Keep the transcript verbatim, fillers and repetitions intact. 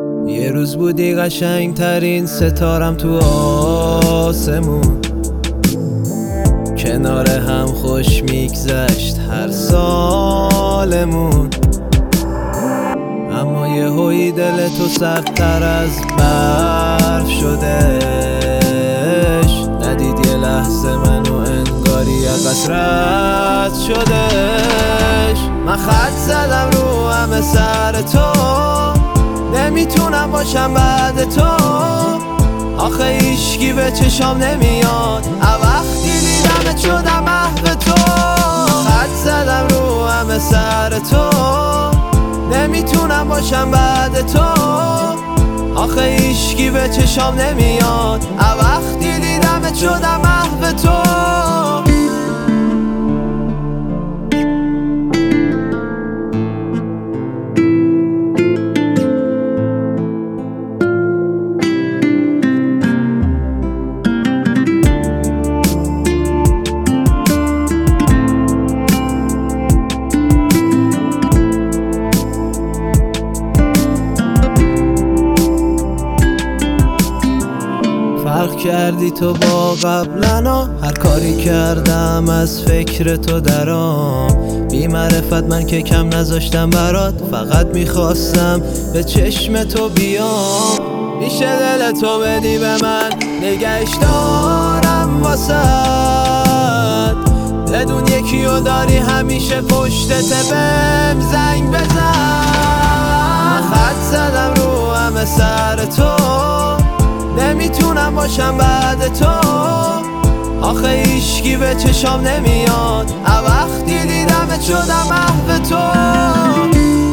یه روز بودی قشنگ ترین ستارم تو آسمون، کنار هم خوش میگذشت هر سالمون. اما یه هوی دل تو سردتر از برف شدش، ندید یه لحظه منو انگاری از رد شدش. من خط زدم رو همه سر تو، نمیتونم باشم بعد تو. آخه ایشکی به چشام نمیاد، وقتی دیدمت شدم محو تو. خط زدم رو همه سر تو، نمیتونم باشم بعد تو. آخه ایشکی به چشام نمیاد، وقتی دیدمت شدم محو تو. فرق کردی تو با قبلنا، هر کاری کردم از فکر تو درام. بی معرفت من که کم نذاشتم برات، فقط میخواستم به چشم تو بیام. میشه دل تو بدی به من، نگهش دارم واسد. بدون یکیو داری همیشه پشتت، بهم زنگ بزن. خط زدم رو همه سر تو، نمیتونم باشم بعد تو. آخه ایشکی به چشام نمیاد، وقتی دیدمت شدم محو تو.